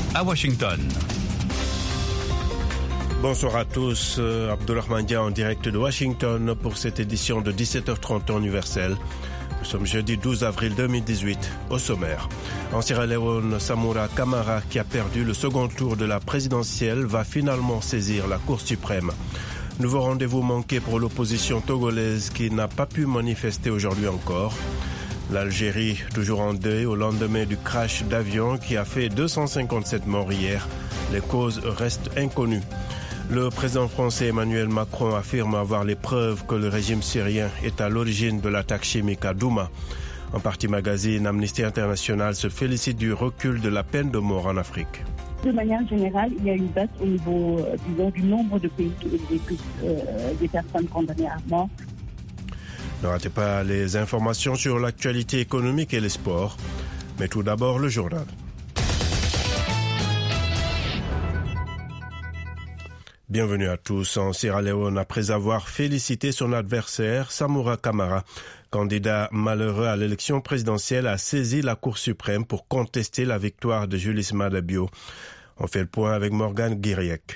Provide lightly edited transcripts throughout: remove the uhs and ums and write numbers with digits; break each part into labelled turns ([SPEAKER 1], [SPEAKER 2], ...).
[SPEAKER 1] à Washington.
[SPEAKER 2] Bonsoir à tous, Abdulrahman Dia en direct de Washington pour cette édition de 17h30 temps universel. Nous sommes jeudi 12 avril 2018, au sommaire. En Sierra Leone, Samura Kamara, qui a perdu le second tour de la présidentielle, va finalement saisir la Cour suprême. Nouveau rendez-vous manqué pour l'opposition togolaise qui n'a pas pu manifester aujourd'hui encore. L'Algérie, toujours en deuil au lendemain du crash d'avion qui a fait 257 morts hier. Les causes restent inconnues. Le président français Emmanuel Macron affirme avoir les preuves que le régime syrien est à l'origine de l'attaque chimique à Douma. En partie magazine, Amnesty International se félicite du recul de la peine de mort en Afrique.
[SPEAKER 3] De manière générale, il y a une baisse au niveau du nombre de pays qui exécutent des personnes condamnées à mort.
[SPEAKER 2] Ne ratez pas les informations sur l'actualité économique et les sports. Mais tout d'abord, le journal. Bienvenue à tous. En Sierra Leone, après avoir félicité son adversaire, Samura Kamara, candidat malheureux à l'élection présidentielle, a saisi la Cour suprême pour contester la victoire de Julius Maada Bio. On fait le point avec Morgane Guiriec.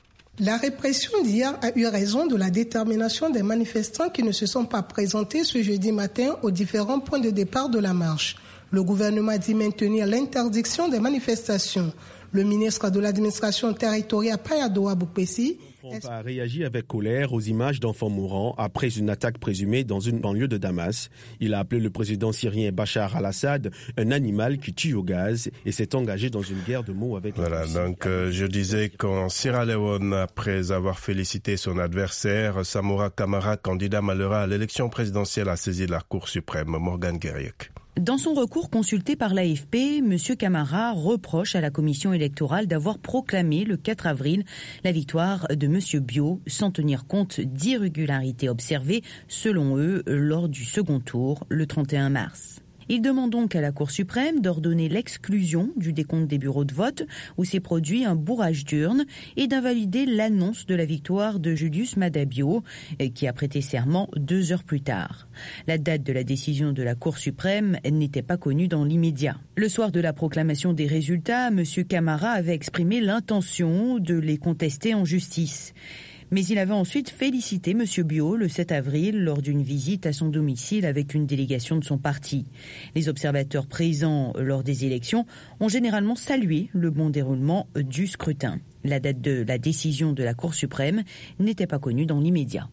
[SPEAKER 4] La répression d'hier a eu raison de la détermination des manifestants qui ne se sont pas présentés ce jeudi matin aux différents points de départ de la marche. Le gouvernement dit maintenir l'interdiction des manifestations. Le ministre de l'administration territoriale Payadoa Boukpessi
[SPEAKER 5] a réagi avec colère aux images d'enfants mourants après une attaque présumée dans une banlieue de Damas. Il a appelé le président syrien Bachar al-Assad un animal qui tue au gaz et s'est engagé dans une guerre de mots avec la Russie.
[SPEAKER 2] Donc je disais qu'en Sierra Leone, après avoir félicité son adversaire, Samura Kamara, candidat malheureux à l'élection présidentielle, a saisi la Cour suprême. Morgane Guiriec.
[SPEAKER 6] Dans son recours consulté par l'AFP, M. Kamara reproche à la commission électorale d'avoir proclamé le 4 avril la victoire de M. Bio sans tenir compte d'irrégularités observées, selon eux, lors du second tour, le 31 mars. Il demande donc à la Cour suprême d'ordonner l'exclusion du décompte des bureaux de vote où s'est produit un bourrage d'urnes et d'invalider l'annonce de la victoire de Julius Maada Bio, qui a prêté serment 2 heures plus tard. La date de la décision de la Cour suprême n'était pas connue dans l'immédiat. Le soir de la proclamation des résultats, M. Kamara avait exprimé l'intention de les contester en justice. Mais il avait ensuite félicité M. Bio le 7 avril lors d'une visite à son domicile avec une délégation de son parti. Les observateurs présents lors des élections ont généralement salué le bon déroulement du scrutin. La date de la décision de la Cour suprême n'était pas connue dans l'immédiat.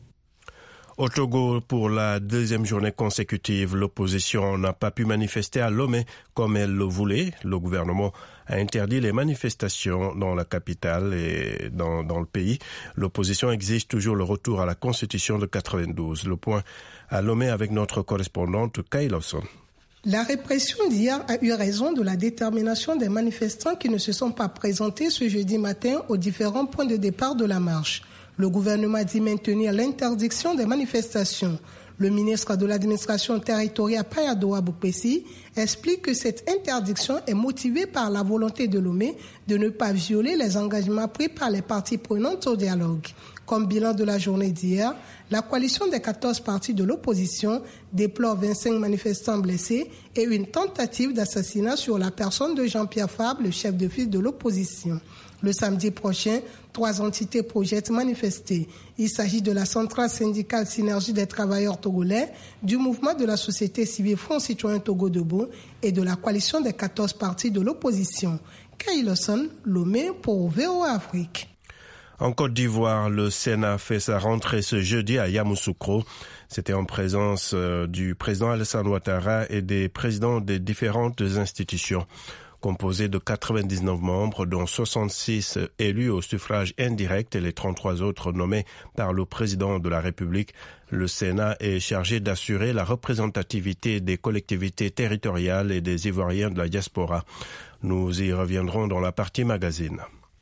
[SPEAKER 2] Au Togo, pour la deuxième journée consécutive, l'opposition n'a pas pu manifester à Lomé comme elle le voulait. Le gouvernement a interdit les manifestations dans la capitale et dans le pays. L'opposition exige toujours le retour à la Constitution de 92. Le point à Lomé avec notre correspondante Kay Lawson.
[SPEAKER 4] La répression d'hier a eu raison de la détermination des manifestants qui ne se sont pas présentés ce jeudi matin aux différents points de départ de la marche. Le gouvernement dit maintenir l'interdiction des manifestations. Le ministre de l'administration territoriale Payadoa Boukpessi explique que cette interdiction est motivée par la volonté de Lomé de ne pas violer les engagements pris par les parties prenantes au dialogue. Comme bilan de la journée d'hier, la coalition des 14 partis de l'opposition déplore 25 manifestants blessés et une tentative d'assassinat sur la personne de Jean-Pierre Fabre, le chef de file de l'opposition. Le samedi prochain, 3 entités projettent manifester. Il s'agit de la centrale syndicale Synergie des travailleurs togolais, du mouvement de la société civile Front citoyen Togo Debout et de la coalition des 14 partis de l'opposition. Kay Lawson, Lomé pour VOA Afrique.
[SPEAKER 2] En Côte d'Ivoire, le Sénat fait sa rentrée ce jeudi à Yamoussoukro. C'était en présence du président Alassane Ouattara et des présidents des différentes institutions. Composé de 99 membres, dont 66 élus au suffrage indirect et les 33 autres nommés par le président de la République, le Sénat est chargé d'assurer la représentativité des collectivités territoriales et des Ivoiriens de la diaspora. Nous y reviendrons dans la partie magazine.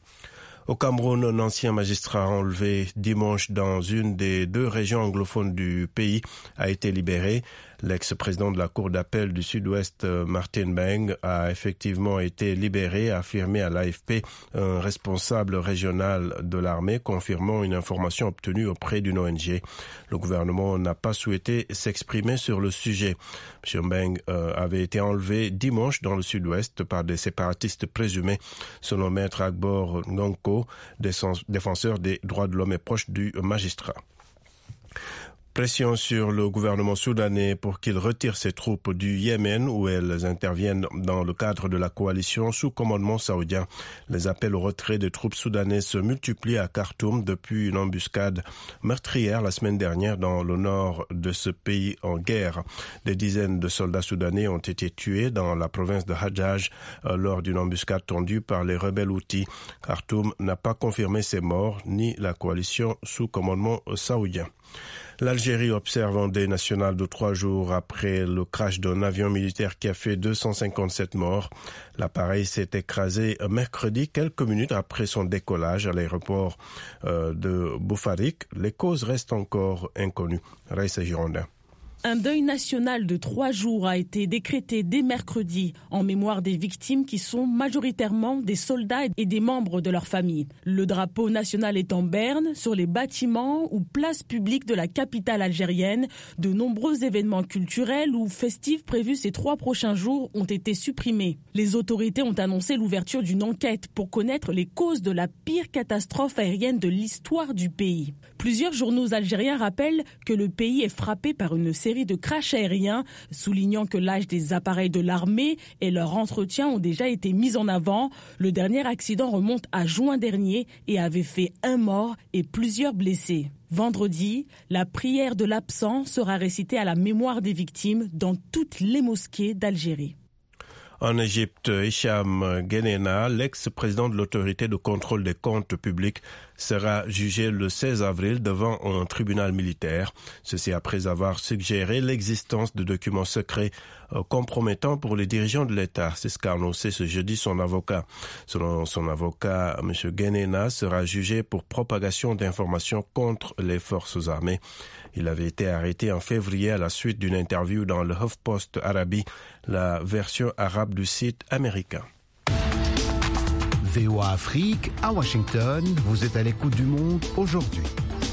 [SPEAKER 2] Au Cameroun, un ancien magistrat enlevé dimanche dans une des 2 régions anglophones du pays a été libéré. L'ex-président de la Cour d'appel du Sud-Ouest, Martin Beng, a effectivement été libéré, a affirmé à l'AFP un responsable régional de l'armée, confirmant une information obtenue auprès d'une ONG. Le gouvernement n'a pas souhaité s'exprimer sur le sujet. M. Beng avait été enlevé dimanche dans le Sud-Ouest par des séparatistes présumés, selon Maître Agbor Ngonko, défenseur des droits de l'homme et proche du magistrat. Pression sur le gouvernement soudanais pour qu'il retire ses troupes du Yémen où elles interviennent dans le cadre de la coalition sous commandement saoudien. Les appels au retrait des troupes soudanaises se multiplient à Khartoum depuis une embuscade meurtrière la semaine dernière dans le nord de ce pays en guerre. Des dizaines de soldats soudanais ont été tués dans la province de Hadjaj lors d'une embuscade tendue par les rebelles Houthis. Khartoum n'a pas confirmé ces morts ni la coalition sous commandement saoudien. L'Algérie observe un deuil national de 3 jours après le crash d'un avion militaire qui a fait 257 morts. L'appareil s'est écrasé mercredi, quelques minutes après son décollage à l'aéroport de Boufarik. Les causes restent encore inconnues. Raïssa Girondin.
[SPEAKER 1] Un deuil national de 3 jours a été décrété dès mercredi en mémoire des victimes qui sont majoritairement des soldats et des membres de leur famille. Le drapeau national est en berne sur les bâtiments ou places publiques de la capitale algérienne. De nombreux événements culturels ou festifs prévus ces 3 prochains jours ont été supprimés. Les autorités ont annoncé l'ouverture d'une enquête pour connaître les causes de la pire catastrophe aérienne de l'histoire du pays. Plusieurs journaux algériens rappellent que le pays est frappé par une série de crashs aériens, soulignant que l'âge des appareils de l'armée et leur entretien ont déjà été mis en avant. Le dernier accident remonte à juin dernier et avait fait 1 mort et plusieurs blessés. Vendredi, la prière de l'absent sera récitée à la mémoire des victimes dans toutes les mosquées d'Algérie.
[SPEAKER 2] En Égypte, Hicham Guénéna, l'ex-président de l'autorité de contrôle des comptes publics, sera jugé le 16 avril devant un tribunal militaire. Ceci après avoir suggéré l'existence de documents secrets compromettants pour les dirigeants de l'État. C'est ce qu'a annoncé ce jeudi son avocat. Selon son avocat, M. Guénéna sera jugé pour propagation d'informations contre les forces armées. Il avait été arrêté en février à la suite d'une interview dans le HuffPost Arabie, la version arabe du site américain.
[SPEAKER 7] VOA Afrique, à Washington, vous êtes à l'écoute du monde aujourd'hui.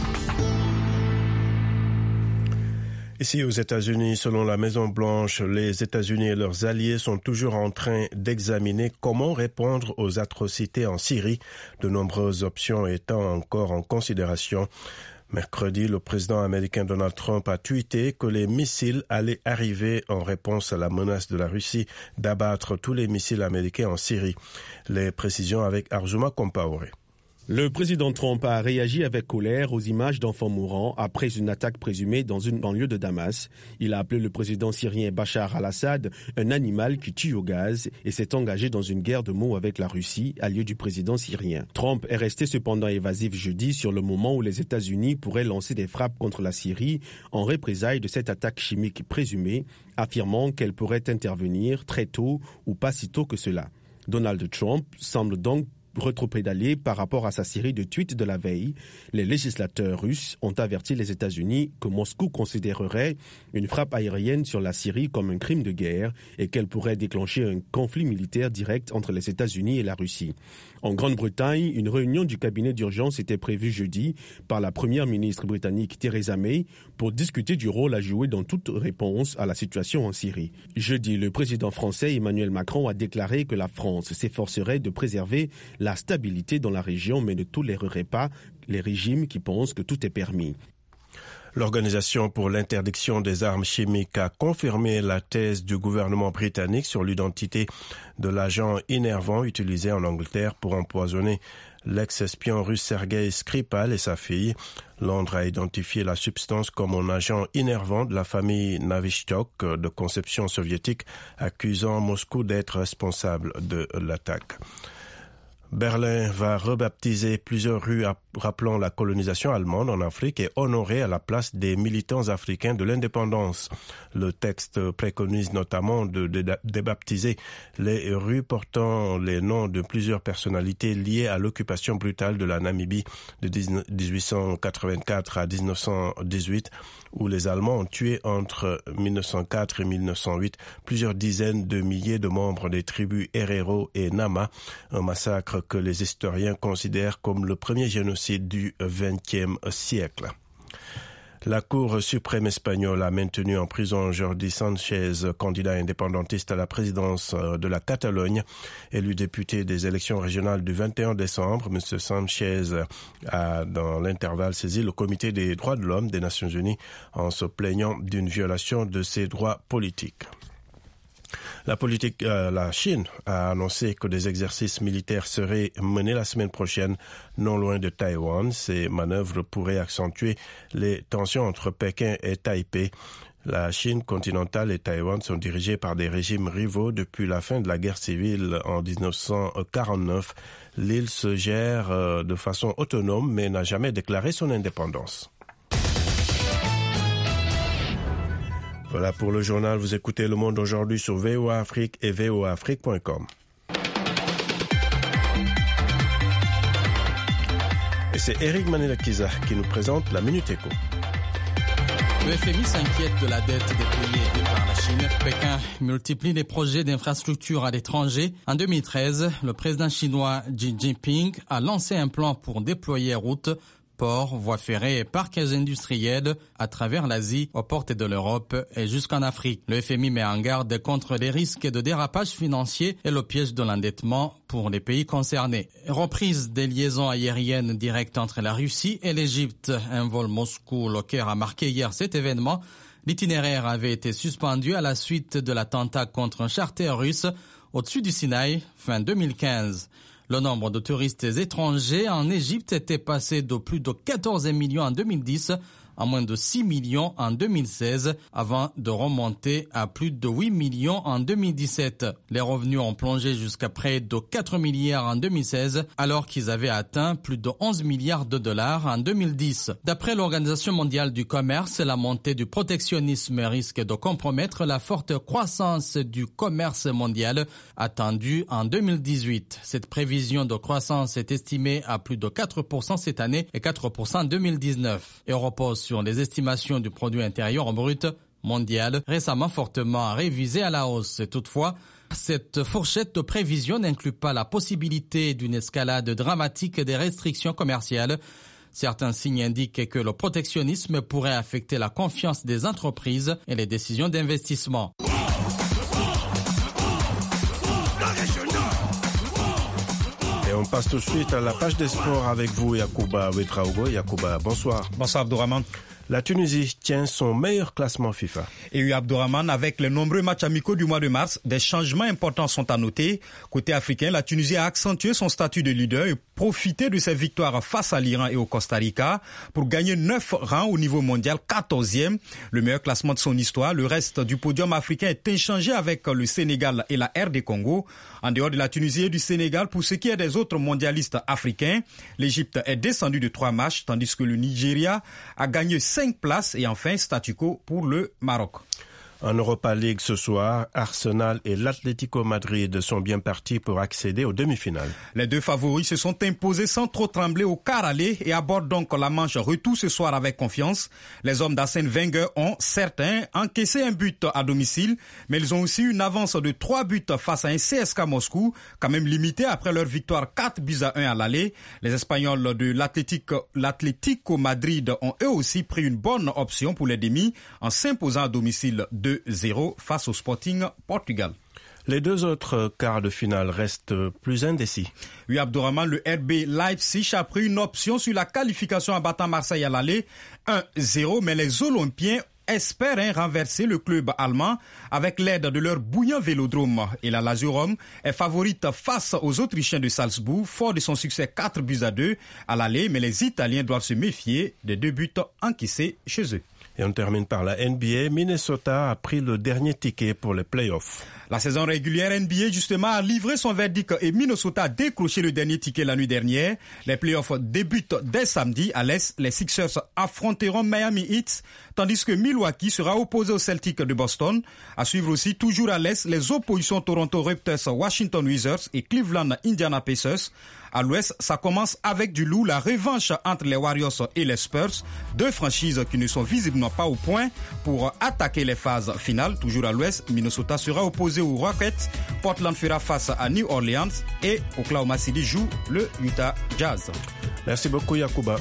[SPEAKER 2] Ici aux États-Unis, selon la Maison-Blanche, les États-Unis et leurs alliés sont toujours en train d'examiner comment répondre aux atrocités en Syrie, de nombreuses options étant encore en considération. Mercredi, le président américain Donald Trump a tweeté que les missiles allaient arriver en réponse à la menace de la Russie d'abattre tous les missiles américains en Syrie. Les précisions avec Arjuma Compaoré.
[SPEAKER 5] Le président Trump a réagi avec colère aux images d'enfants mourants après une attaque présumée dans une banlieue de Damas. Il a appelé le président syrien Bachar al-Assad un animal qui tue au gaz et s'est engagé dans une guerre de mots avec la Russie, allié du président syrien. Trump est resté cependant évasif jeudi sur le moment où les États-Unis pourraient lancer des frappes contre la Syrie en représailles de cette attaque chimique présumée, affirmant qu'elle pourrait intervenir très tôt ou pas si tôt que cela. Donald Trump semble donc rétropédalier par rapport à sa série de tweets de la veille. Les législateurs russes ont averti les États-Unis que Moscou considérerait une frappe aérienne sur la Syrie comme un crime de guerre et qu'elle pourrait déclencher un conflit militaire direct entre les États-Unis et la Russie. En Grande-Bretagne, une réunion du cabinet d'urgence était prévue jeudi par la première ministre britannique Theresa May pour discuter du rôle à jouer dans toute réponse à la situation en Syrie. Jeudi, le président français Emmanuel Macron a déclaré que la France s'efforcerait de préserver la stabilité dans la région, mais ne tolérerait pas les régimes qui pensent que tout est permis.
[SPEAKER 2] L'Organisation pour l'interdiction des armes chimiques a confirmé la thèse du gouvernement britannique sur l'identité de l'agent innervant utilisé en Angleterre pour empoisonner l'ex-espion russe Sergei Skripal et sa fille. Londres a identifié la substance comme un agent innervant de la famille Navichtok de conception soviétique, accusant Moscou d'être responsable de l'attaque. Berlin va rebaptiser plusieurs rues rappelant la colonisation allemande en Afrique et honorer à la place des militants africains de l'indépendance. Le texte préconise notamment de débaptiser les rues portant les noms de plusieurs personnalités liées à l'occupation brutale de la Namibie de 1884 à 1918, où les Allemands ont tué entre 1904 et 1908 plusieurs dizaines de milliers de membres des tribus Herero et Nama, un massacre que les historiens considèrent comme le premier génocide du XXe siècle. La Cour suprême espagnole a maintenu en prison Jordi Sánchez, candidat indépendantiste à la présidence de la Catalogne. Élu député des élections régionales du 21 décembre, M. Sánchez a, dans l'intervalle, saisi le Comité des droits de l'homme des Nations Unies en se plaignant d'une violation de ses droits politiques. La Chine a annoncé que des exercices militaires seraient menés la semaine prochaine non loin de Taïwan. Ces manœuvres pourraient accentuer les tensions entre Pékin et Taipei. La Chine continentale et Taïwan sont dirigés par des régimes rivaux depuis la fin de la guerre civile en 1949. L'île se gère de façon autonome mais n'a jamais déclaré son indépendance. Voilà pour le journal. Vous écoutez Le Monde aujourd'hui sur VOA Afrique et voaafrique.com. Et c'est Eric Manelakiza qui nous présente la Minute Éco.
[SPEAKER 8] Le FMI s'inquiète de la dette des pays aidés par la Chine. Pékin multiplie les projets d'infrastructures à l'étranger. En 2013, le président chinois Xi Jinping a lancé un plan pour déployer routes, ports, voies ferrées et parcs industriels à travers l'Asie, aux portes de l'Europe et jusqu'en Afrique. Le FMI met en garde contre les risques de dérapage financier et le piège de l'endettement pour les pays concernés. Reprise des liaisons aériennes directes entre la Russie et l'Égypte. Un vol Moscou-Le Caire a marqué hier cet événement. L'itinéraire avait été suspendu à la suite de l'attentat contre un charter russe au-dessus du Sinaï fin 2015. Le nombre de touristes étrangers en Égypte était passé de plus de 14 millions en 2010 à moins de 6 millions en 2016, avant de remonter à plus de 8 millions en 2017. Les revenus ont plongé jusqu'à près de 4 milliards en 2016, alors qu'ils avaient atteint plus de 11 milliards de dollars en 2010. D'après l'Organisation mondiale du commerce, la montée du protectionnisme risque de compromettre la forte croissance du commerce mondial attendue en 2018. Cette prévision de croissance est estimée à plus de 4% cette année et 4% en 2019 et repose sur les estimations du produit intérieur brut mondial, récemment fortement révisé à la hausse. Toutefois, cette fourchette de prévision n'inclut pas la possibilité d'une escalade dramatique des restrictions commerciales. Certains signes indiquent que le protectionnisme pourrait affecter la confiance des entreprises et les décisions d'investissement.
[SPEAKER 2] Et on passe tout de suite à la page des sports avec vous, Yacouba Ouedraogo. Yacouba, bonsoir.
[SPEAKER 9] Bonsoir Abdourahmane.
[SPEAKER 2] La Tunisie tient son meilleur classement FIFA.
[SPEAKER 9] Et oui, Abdourahmane, avec les nombreux matchs amicaux du mois de mars, des changements importants sont à noter. Côté africain, la Tunisie a accentué son statut de leader et profité de ses victoires face à l'Iran et au Costa Rica pour gagner 9 rangs au niveau mondial, 14e, le meilleur classement de son histoire. Le reste du podium africain est échangé avec le Sénégal et la RD Congo. En dehors de la Tunisie et du Sénégal, pour ce qui est des autres mondialistes africains, l'Égypte est descendue de 3 matchs, tandis que le Nigeria a gagné 5 places et enfin statu quo pour le Maroc.
[SPEAKER 2] En Europa League ce soir, Arsenal et l'Atlético Madrid sont bien partis pour accéder aux demi-finales.
[SPEAKER 9] Les deux favoris se sont imposés sans trop trembler au quart aller et abordent donc la manche retour ce soir avec confiance. Les hommes d'Arsène Wenger ont, certains, encaissé un but à domicile, mais ils ont aussi une avance de 3 buts face à un CSKA Moscou, quand même limité après leur victoire 4-1 à l'aller. Les Espagnols de l'Atlético Madrid ont eux aussi pris une bonne option pour les demi en s'imposant à domicile 2-0 face au Sporting Portugal.
[SPEAKER 2] Les deux autres quarts de finale restent plus indécis.
[SPEAKER 9] Oui, Abdourahmane, le RB Leipzig a pris une option sur la qualification en battant Marseille à l'aller 1-0, mais les Olympiens espèrent renverser le club allemand avec l'aide de leur bouillant vélodrome. Et la Lazio Rome est favorite face aux Autrichiens de Salzbourg, fort de son succès 4-2 à l'aller, mais les Italiens doivent se méfier des 2 buts encaissés chez eux.
[SPEAKER 2] Et on termine par la NBA. Minnesota a pris le dernier ticket pour les playoffs.
[SPEAKER 9] La saison régulière NBA, justement, a livré son verdict et Minnesota a décroché le dernier ticket la nuit dernière. Les playoffs débutent dès samedi. À l'Est, les Sixers affronteront Miami Heat, tandis que Milwaukee sera opposé aux Celtics de Boston. À suivre aussi, toujours à l'Est, les oppositions Toronto Raptors, Washington Wizards et Cleveland Indiana Pacers. À l'Ouest, ça commence avec du loup, la revanche entre les Warriors et les Spurs, deux franchises qui ne sont visiblement pas au point pour attaquer les phases finales. Toujours à l'Ouest, Minnesota sera opposé aux Rockets, Portland fera face à New Orleans et Oklahoma City joue le Utah Jazz.
[SPEAKER 2] Merci beaucoup Yacouba.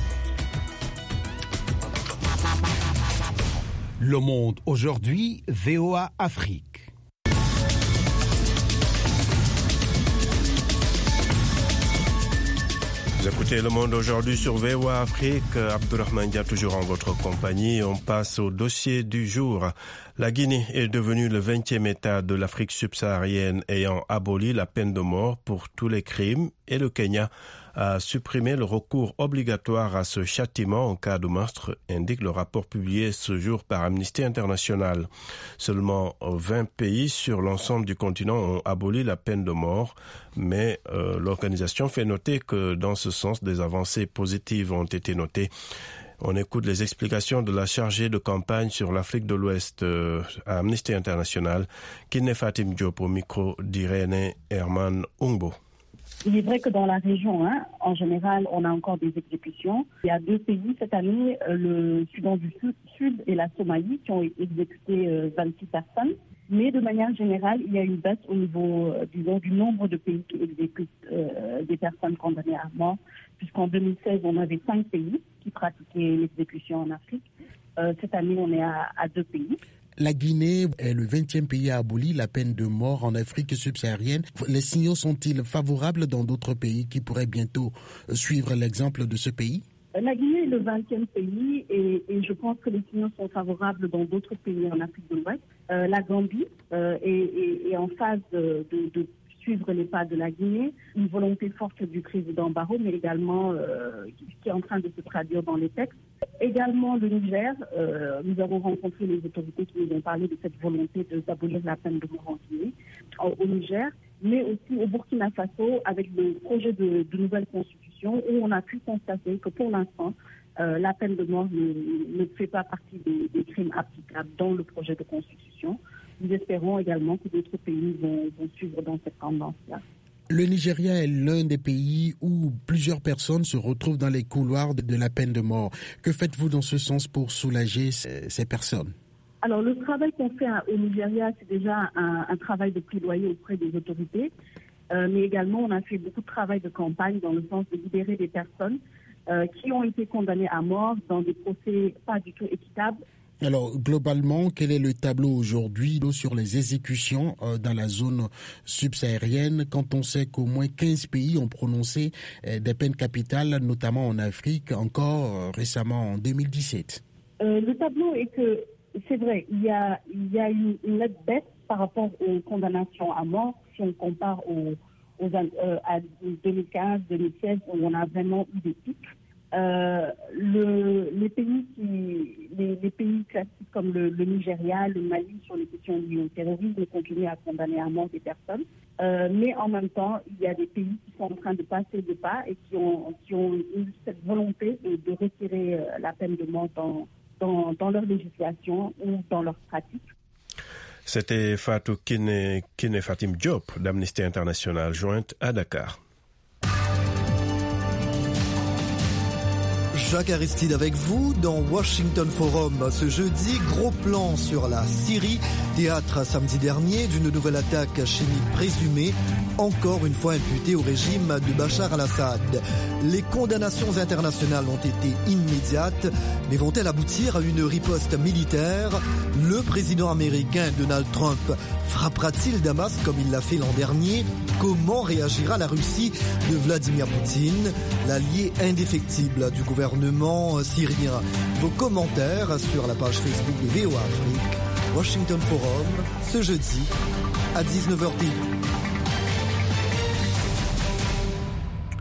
[SPEAKER 7] Le Monde aujourd'hui, VOA Afrique.
[SPEAKER 2] Vous écoutez Le Monde aujourd'hui sur VOA Afrique. Abdourahmane Dia toujours en votre compagnie. On passe au dossier du jour. La Guinée est devenue le 20e État de l'Afrique subsaharienne ayant aboli la peine de mort pour tous les crimes et le Kenya a supprimé le recours obligatoire à ce châtiment en cas de meurtre, indique le rapport publié ce jour par Amnesty International. Seulement 20 pays sur l'ensemble du continent ont aboli la peine de mort, mais l'organisation fait noter que dans ce sens, des avancées positives ont été notées. On écoute les explications de la chargée de campagne sur l'Afrique de l'Ouest à Amnesty International, Kiné Fatim Diop au micro d'Irene Herman Ungbo.
[SPEAKER 3] Il est vrai que dans la région, en général, on a encore des exécutions. Il y a 2 pays cette année, le Soudan du Sud et la Somalie, qui ont exécuté 26 personnes. Mais de manière générale, il y a une baisse au niveau, du nombre de pays qui exécutent des personnes condamnées à mort, puisqu'en 2016, on avait 5 pays qui pratiquaient l'exécution en Afrique. Cette année, on est à 2 pays.
[SPEAKER 10] La Guinée est le 20e pays à abolir la peine de mort en Afrique subsaharienne. Les signaux sont-ils favorables dans d'autres pays qui pourraient bientôt suivre l'exemple de ce pays ?
[SPEAKER 3] La Guinée est le 20e pays et je pense que les signaux sont favorables dans d'autres pays en Afrique de l'Ouest. La Gambie est en phase de suivre les pas de la Guinée, une volonté forte du président Barrow, mais également qui est en train de se traduire dans les textes. Également le Niger, nous avons rencontré les autorités qui nous ont parlé de cette volonté d'abolir la peine de mort en Guinée, au Niger, mais aussi au Burkina Faso avec le projet de nouvelle constitution où on a pu constater que pour l'instant, la peine de mort ne fait pas partie des crimes applicables dans le projet de constitution. Nous espérons également que d'autres pays vont suivre dans cette tendance-là.
[SPEAKER 10] Le Nigeria est l'un des pays où plusieurs personnes se retrouvent dans les couloirs de la peine de mort. Que faites-vous dans ce sens pour soulager ces personnes ?
[SPEAKER 3] Alors, le travail qu'on fait au Nigeria, c'est déjà un travail de plaidoyer auprès des autorités, mais également on a fait beaucoup de travail de campagne dans le sens de libérer des personnes qui ont été condamnées à mort dans des procès pas du tout équitables.
[SPEAKER 10] Alors, globalement, quel est le tableau aujourd'hui sur les exécutions dans la zone subsaharienne quand on sait qu'au moins 15 pays ont prononcé des peines capitales, notamment en Afrique, encore récemment en 2017 ?
[SPEAKER 3] Le tableau est que, c'est vrai, il y a une nette baisse par rapport aux condamnations à mort si on compare à 2015-2016 où on a vraiment eu des pics. Les pays classiques comme le Nigeria, le Mali sur les questions liées au terrorisme continuent à condamner à mort des personnes. Mais en même temps, il y a des pays qui sont en train de passer le pas et qui ont eu cette volonté de retirer la peine de mort dans leur législation ou dans leurs pratiques.
[SPEAKER 2] C'était Fatou Kiné Fatim Diop d'Amnesty International, jointe à Dakar.
[SPEAKER 11] Jacques Aristide avec vous dans Washington Forum. Ce jeudi, gros plan sur la Syrie, théâtre samedi dernier d'une nouvelle attaque chimique présumée, encore une fois imputée au régime de Bachar al-Assad. Les condamnations internationales ont été immédiates, mais vont-elles aboutir à une riposte militaire ? Le président américain Donald Trump frappera-t-il Damas comme il l'a fait l'an dernier ? Comment réagira la Russie de Vladimir Poutine, l'allié indéfectible du gouvernement syrien ? Vos commentaires sur la page Facebook de VOA Afrique, Washington Forum, ce jeudi à 19h10.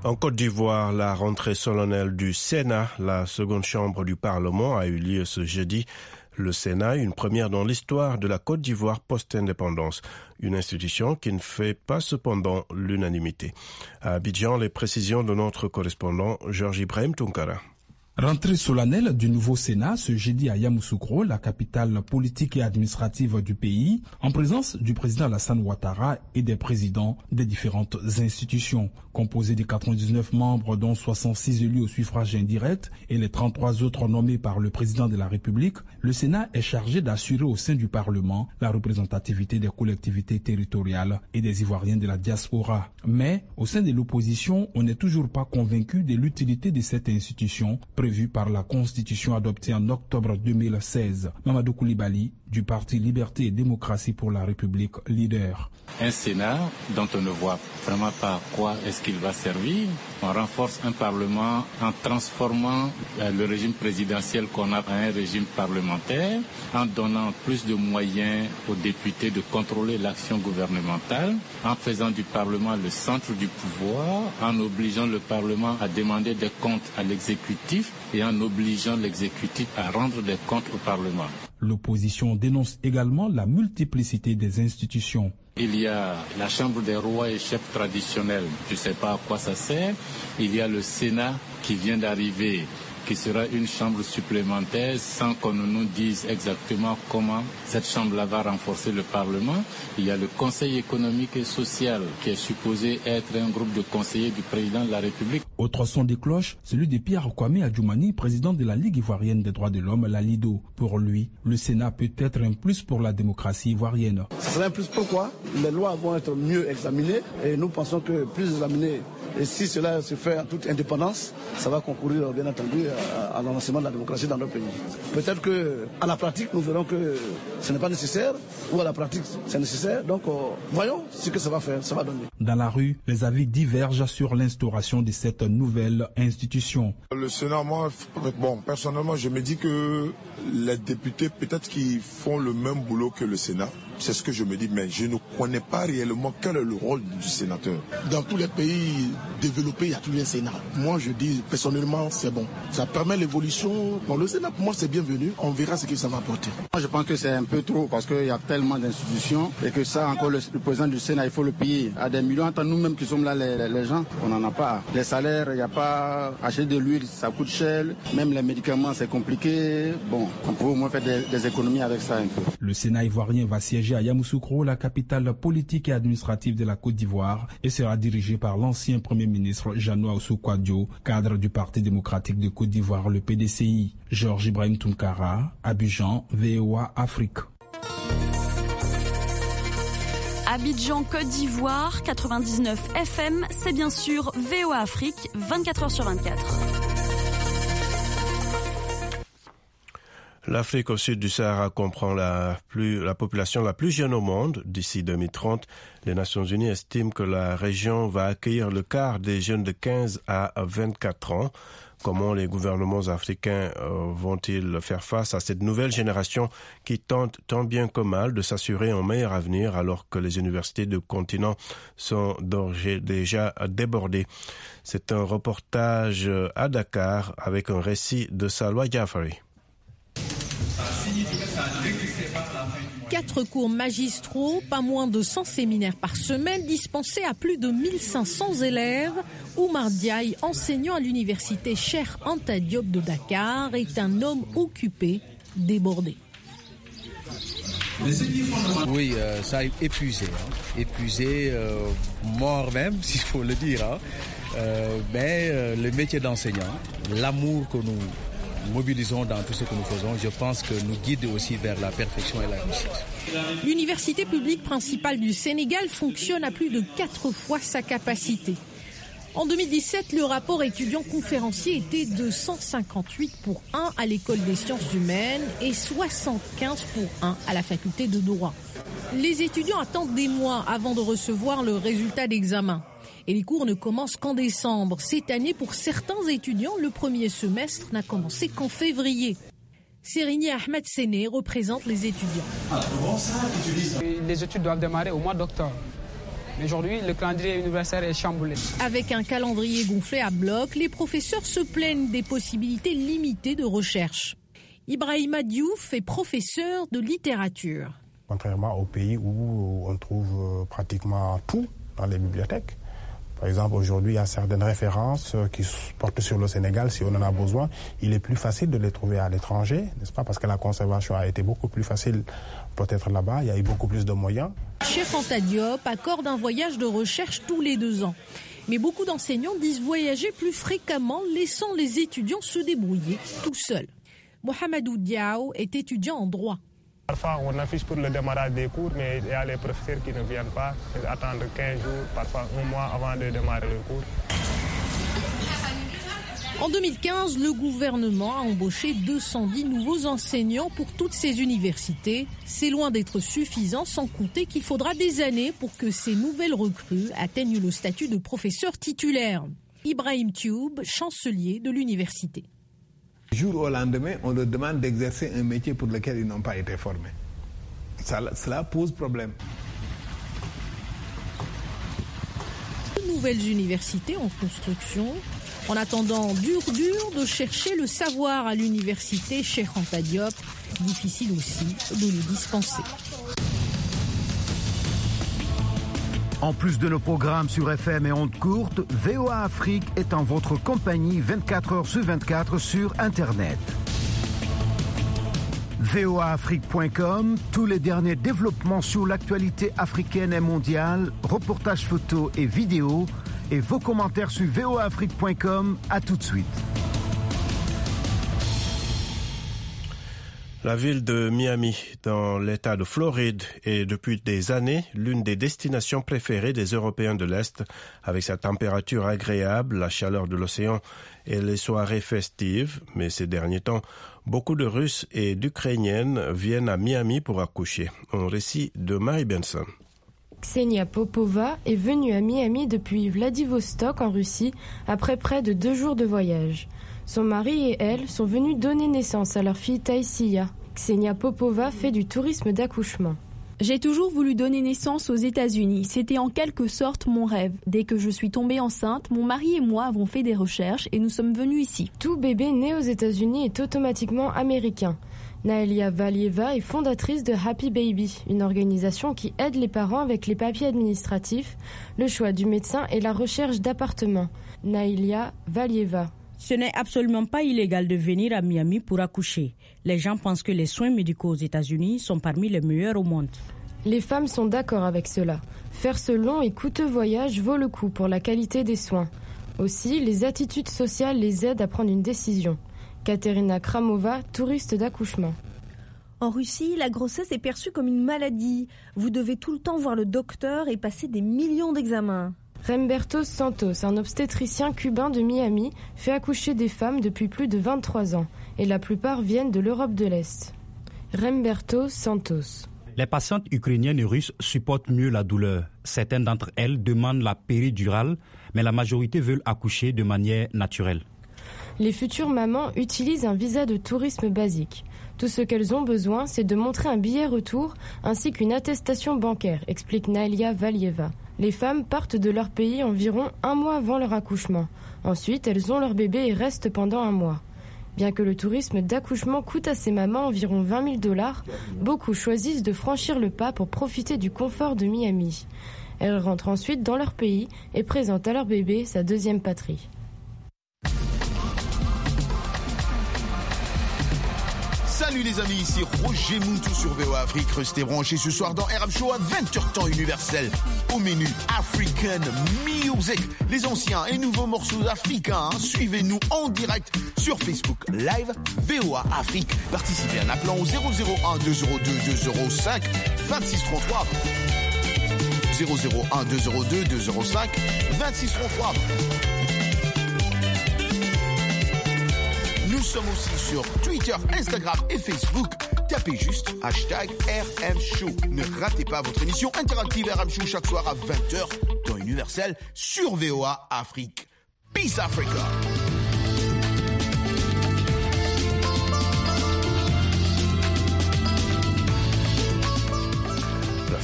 [SPEAKER 2] En Côte d'Ivoire, la rentrée solennelle du Sénat, la seconde chambre du Parlement, a eu lieu ce jeudi. Le Sénat, une première dans l'histoire de la Côte d'Ivoire post-indépendance, une institution qui ne fait pas cependant l'unanimité. À Abidjan, les précisions de notre correspondant Georges Ibrahim Tunkara.
[SPEAKER 12] Rentrée solennelle du nouveau Sénat ce jeudi à Yamoussoukro, la capitale politique et administrative du pays, en présence du président Alassane Ouattara et des présidents des différentes institutions. Composé de 99 membres, dont 66 élus au suffrage indirect et les 33 autres nommés par le président de la République, le Sénat est chargé d'assurer au sein du Parlement la représentativité des collectivités territoriales et des Ivoiriens de la diaspora. Mais, au sein de l'opposition, on n'est toujours pas convaincu de l'utilité de cette institution prévue par la Constitution adoptée en octobre 2016. Mamadou Koulibaly, du Parti Liberté et Démocratie pour la République, leader.
[SPEAKER 13] Un Sénat dont on ne voit vraiment pas à quoi est-ce qu'il va servir. On renforce un Parlement en transformant le régime présidentiel qu'on a à un régime parlementaire, en donnant plus de moyens aux députés de contrôler l'action gouvernementale, en faisant du Parlement le centre du pouvoir, en obligeant le Parlement à demander des comptes à l'exécutif et en obligeant l'exécutif à rendre des comptes au Parlement.
[SPEAKER 12] L'opposition dénonce également la multiplicité des institutions.
[SPEAKER 13] Il y a la Chambre des rois et chefs traditionnels, je ne sais pas à quoi ça sert. Il y a le Sénat qui vient d'arriver, qui sera une chambre supplémentaire sans qu'on nous dise exactement comment cette chambre-là va renforcer le Parlement. Il y a le Conseil économique et social qui est supposé être un groupe de conseillers du président de la République.
[SPEAKER 12] Autre son des cloches, celui de Pierre Kwame Adjoumani, président de la Ligue ivoirienne des droits de l'homme, la LIDO. Pour lui, le Sénat peut être un plus pour la démocratie ivoirienne.
[SPEAKER 14] Ce serait un plus pourquoi les lois vont être mieux examinées et nous pensons que plus examinées. Et si cela se fait en toute indépendance, ça va concourir bien entendu à l'avancement de la démocratie dans notre pays. Peut-être qu'à la pratique, nous verrons que ce n'est pas nécessaire, ou à la pratique, c'est nécessaire. Donc, voyons ce que ça va faire, ça va donner.
[SPEAKER 12] Dans la rue, les avis divergent sur l'instauration de cette nouvelle institution.
[SPEAKER 15] Le Sénat, moi, personnellement, je me dis que les députés, peut-être qu'ils font le même boulot que le Sénat. C'est ce que je me dis, mais je ne connais pas réellement quel est le rôle du sénateur.
[SPEAKER 16] Dans tous les pays développés, il y a toujours un Sénat. Moi, je dis personnellement, c'est bon. Ça permet l'évolution. Bon, le Sénat, pour moi, c'est bienvenu. On verra ce que ça va apporter.
[SPEAKER 17] Moi, je pense que c'est un peu trop parce qu'il y a tellement d'institutions et que ça, encore le président du Sénat, il faut le payer. À des millions, entre nous-mêmes qui sommes là, les gens, on n'en a pas. Les salaires, il n'y a pas. Acheter de l'huile, ça coûte cher. Même les médicaments, c'est compliqué. Bon, on peut au moins faire des économies avec ça un peu.
[SPEAKER 12] Le Sénat ivoirien va siéger à Yamoussoukro, la capitale politique et administrative de la Côte d'Ivoire, et sera dirigé par l'ancien Premier ministre Jeannot Ahoussou-Kouadio, cadre du Parti démocratique de Côte d'Ivoire, le PDCI. Georges Ibrahim Tunkara, Abidjan, VOA Afrique.
[SPEAKER 18] Abidjan, Côte d'Ivoire, 99 FM, c'est bien sûr VOA Afrique, 24h sur 24.
[SPEAKER 2] L'Afrique au sud du Sahara comprend la population la plus jeune au monde. D'ici 2030, les Nations Unies estiment que la région va accueillir le quart des jeunes de 15 à 24 ans. Comment les gouvernements africains vont-ils faire face à cette nouvelle génération qui tente tant bien que mal de s'assurer un meilleur avenir alors que les universités du continent sont déjà débordées? C'est un reportage à Dakar avec un récit de Salwa Jafari.
[SPEAKER 19] 4 cours magistraux, pas moins de 100 séminaires par semaine dispensés à plus de 1500 élèves. Oumar Diaye, enseignant à l'université Cheikh Anta Diop de Dakar, est un homme occupé, débordé.
[SPEAKER 20] Oui, ça a épuisé, mort même, s'il faut le dire. Mais le métier d'enseignant, l'amour que nous mobilisons dans tout ce que nous faisons, je pense que nous guide aussi vers la perfection et la réussite.
[SPEAKER 19] L'université publique principale du Sénégal fonctionne à plus de 4 fois sa capacité. En 2017, le rapport étudiant conférencier était de 158 pour 1 à l'école des sciences humaines et 75 pour 1 à la faculté de droit. Les étudiants attendent des mois avant de recevoir le résultat d'examen. Et les cours ne commencent qu'en décembre. Cette année, pour certains étudiants, le premier semestre n'a commencé qu'en février. Sérigny Ahmed Séné représente les étudiants.
[SPEAKER 21] Les études doivent démarrer au mois d'octobre. Mais aujourd'hui, le calendrier universitaire est chamboulé.
[SPEAKER 19] Avec un calendrier gonflé à bloc, les professeurs se plaignent des possibilités limitées de recherche. Ibrahima Diouf est professeur de littérature.
[SPEAKER 22] Contrairement aux pays où on trouve pratiquement tout dans les bibliothèques. Par exemple, aujourd'hui, il y a certaines références qui portent sur le Sénégal. Si on en a besoin, il est plus facile de les trouver à l'étranger, n'est-ce pas? Parce que la conservation a été beaucoup plus facile peut-être là-bas. Il y a eu beaucoup plus de moyens.
[SPEAKER 19] Cheikh Anta Diop accorde un voyage de recherche tous les 2 ans. Mais beaucoup d'enseignants disent voyager plus fréquemment, laissant les étudiants se débrouiller tout seuls. Mohamedou Diaw est étudiant en droit.
[SPEAKER 23] Parfois, on affiche pour le démarrage des cours, mais il y a les professeurs qui ne viennent pas. Ils attendent 15 jours, parfois 1 mois avant de démarrer le cours.
[SPEAKER 19] En 2015, le gouvernement a embauché 210 nouveaux enseignants pour toutes ces universités. C'est loin d'être suffisant, sans compter qu'il faudra des années pour que ces nouvelles recrues atteignent le statut de professeur titulaire. Ibrahim Tioub, chancelier de l'université.
[SPEAKER 24] Du jour au lendemain, on leur demande d'exercer un métier pour lequel ils n'ont pas été formés. Cela pose problème.
[SPEAKER 19] De nouvelles universités en construction. En attendant, dur de chercher le savoir à l'université Cheikh Anta Diop. Difficile aussi de le dispenser.
[SPEAKER 7] En plus de nos programmes sur FM et ondes courtes, VOA Afrique est en votre compagnie 24 heures sur 24 sur Internet. voaafrique.com, tous les derniers développements sur l'actualité africaine et mondiale, reportages photos et vidéos, et vos commentaires sur voaafrique.com. À tout de suite.
[SPEAKER 2] La ville de Miami, dans l'État de Floride, est depuis des années l'une des destinations préférées des Européens de l'Est, avec sa température agréable, la chaleur de l'océan et les soirées festives. Mais ces derniers temps, beaucoup de Russes et d'Ukrainiennes viennent à Miami pour accoucher. Un récit de Marie Benson.
[SPEAKER 25] Ksenia Popova est venue à Miami depuis Vladivostok en Russie après près de 2 jours de voyage. Son mari et elle sont venus donner naissance à leur fille Taïsia. Ksenia Popova fait du tourisme d'accouchement.
[SPEAKER 26] J'ai toujours voulu donner naissance aux États-Unis. C'était en quelque sorte mon rêve. Dès que je suis tombée enceinte, mon mari et moi avons fait des recherches et nous sommes venus ici.
[SPEAKER 25] Tout bébé né aux États-Unis est automatiquement américain. Naïlia Valieva est fondatrice de Happy Baby, une organisation qui aide les parents avec les papiers administratifs, le choix du médecin et la recherche d'appartements. Naïlia Valieva.
[SPEAKER 27] Ce n'est absolument pas illégal de venir à Miami pour accoucher. Les gens pensent que les soins médicaux aux États-Unis sont parmi les meilleurs au monde.
[SPEAKER 25] Les femmes sont d'accord avec cela. Faire ce long et coûteux voyage vaut le coup pour la qualité des soins. Aussi, les attitudes sociales les aident à prendre une décision. Katerina Kramova, touriste d'accouchement.
[SPEAKER 26] En Russie, la grossesse est perçue comme une maladie. Vous devez tout le temps voir le docteur et passer des millions d'examens.
[SPEAKER 25] Remberto Santos, un obstétricien cubain de Miami, fait accoucher des femmes depuis plus de 23 ans, et la plupart viennent de l'Europe de l'Est. Remberto Santos.
[SPEAKER 9] Les patientes ukrainiennes et russes supportent mieux la douleur. Certaines d'entre elles demandent la péridurale, mais la majorité veulent accoucher de manière naturelle.
[SPEAKER 25] Les futures mamans utilisent un visa de tourisme basique. Tout ce qu'elles ont besoin, c'est de montrer un billet retour ainsi qu'une attestation bancaire, explique Naïlia Valieva. Les femmes partent de leur pays environ 1 mois avant leur accouchement. Ensuite, elles ont leur bébé et restent pendant 1 mois. Bien que le tourisme d'accouchement coûte à ces mamans environ $20 000, beaucoup choisissent de franchir le pas pour profiter du confort de Miami. Elles rentrent ensuite dans leur pays et présentent à leur bébé sa deuxième patrie.
[SPEAKER 28] Salut les amis, ici Roger Moutou sur VOA Afrique. Restez branchés ce soir dans RM Show à 20h temps universel. Au menu African Music, les anciens et nouveaux morceaux africains. Suivez-nous en direct sur Facebook Live VOA Afrique. Participez en appelant au 001 202 205 2633. 001 202 205 2633. Nous sommes aussi sur Twitter, Instagram et Facebook. Tapez juste #RM Show. Ne ratez pas votre émission interactive RM Show chaque soir à 20h dans Universel sur VOA Afrique. Peace Africa.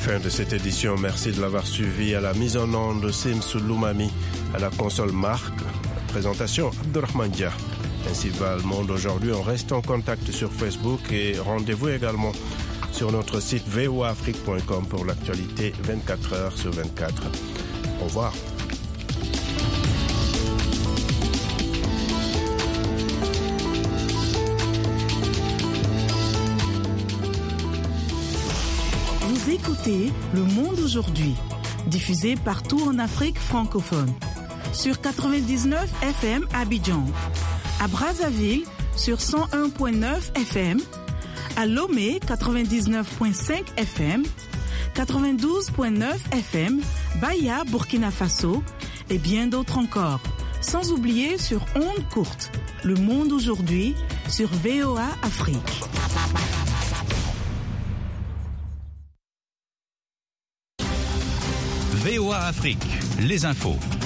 [SPEAKER 2] fin de cette édition. Merci de l'avoir suivi. À la mise en onde, Sims Loumami, à la console Marc. Présentation Abdurrahman Dia. Ainsi va le monde aujourd'hui. On reste en contact sur Facebook et rendez-vous également sur notre site voaafrique.com pour l'actualité 24 heures sur 24. Au revoir.
[SPEAKER 1] Vous écoutez Le Monde aujourd'hui, diffusé partout en Afrique francophone. Sur 99 FM à Abidjan, à Brazzaville sur 101.9 FM, à Lomé 99.5 FM, 92.9 FM, Baya, Burkina Faso et bien d'autres encore. Sans oublier sur ondes courtes, Le Monde aujourd'hui sur VOA Afrique.
[SPEAKER 3] VOA Afrique, les infos.